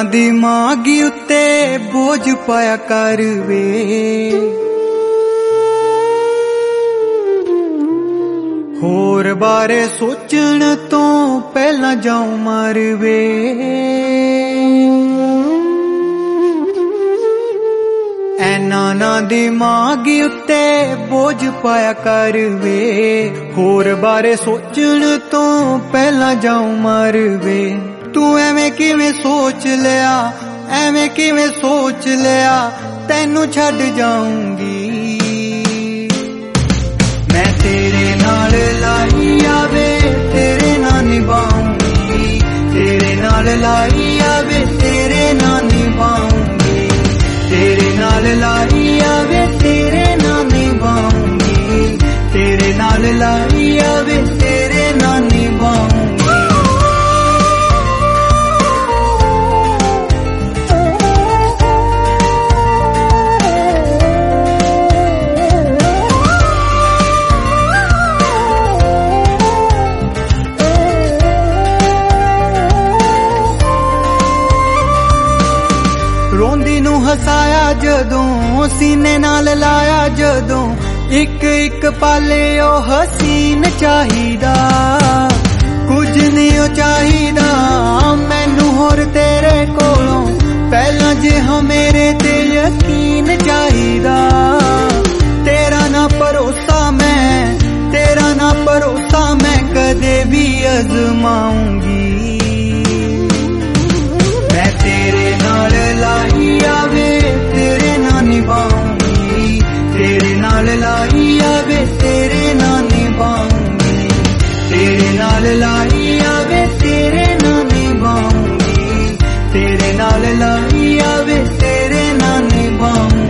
दिमागी उत्ते बोझ पाया कर वे, होर बारे सोचण तो पहला जाऊं मर वे। ऐना ना दिमागी उत्ते बोझ पाया कर वे, होर बारे सोचण तो पहला जाऊं मर वे। तू एवें किवें सोच लिया, एवें किवें सोच लिया, तैनू छड्ड जाऊंगी मैं। तेरे नाल लाई आवे तेरे नाल निभाऊंगी, तेरे नाल लाई आवे तेरे नाल निभाऊंगी, तेरे नाल लाई आवे तेरे नाल निभाऊंगी, तेरे नाल लाई आवे तेरे नाल निभाऊंगी। रोंदी नू हसाया जदों, सीने नाल लाया जदों, इक इक पाले ओ हसीन चाहिदा, कुछ नहीं ओ चाहिदा मैनू होर तेरे कोलों, पहला जिहा मेरे ते यकीन चाहिदा। तेरा ना भरोसा मैं, तेरा ना भरोसा मैं कदे भी अजमाऊंगी मैं। तेरे नाल लाई आवे तेरे नाल निभाऊंगी, तेरे नाल लाई आवे तेरे नाल निभाऊंगी, तेरे नाल लाई आवे तेरे नाल निभाऊंगी, तेरे नाल लाई आवे तेरे नाल निभाऊंगी।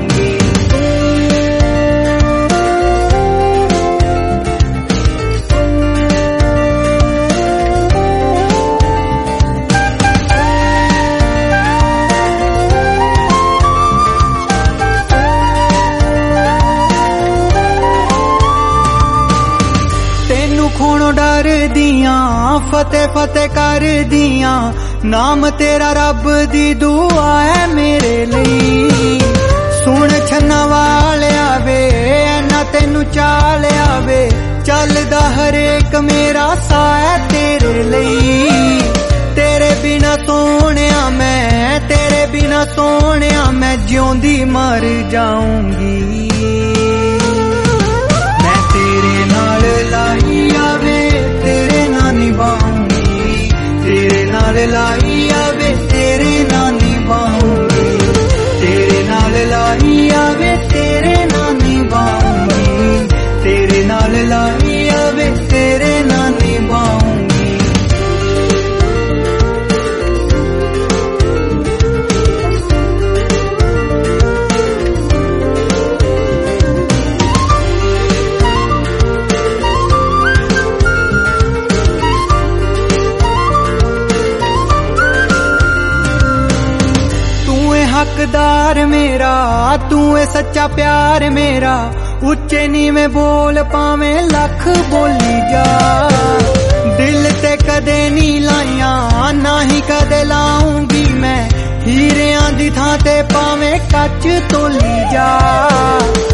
खोणों डर दियां फतेह फतेह कर दियां, नाम तेरा रब दी दुआ है मेरे लिए। सुन छन्ना वालिया वे ऐना तेनू चालिया वे, चलदा हरेक मेरा सा है तेरे लिए। तेरे बिना सोहणिया मैं, तेरे बिना सोहणिया मैं जिउंदी मर जाऊंगी मैं। तेरे नाल लाई आवे तेरे नाल निभाऊंगी, तेरे नाल लाई आवे तेरे नाल निभाऊंगी, तेरे नाल लाई आवे तेरे नाल निभाऊंगी, तेरे नाल लाई आवे तेरे नाल निभाऊंगी। हकदार मेरा तू है सच्चा प्यार मेरा, उच्चे नीवें बोल पावें लख बोली जा। दिल ते कदे नी लाइया ना ही कदे लाऊंगी मैं, हीरियां दी थां ते पावें कच तोली जा।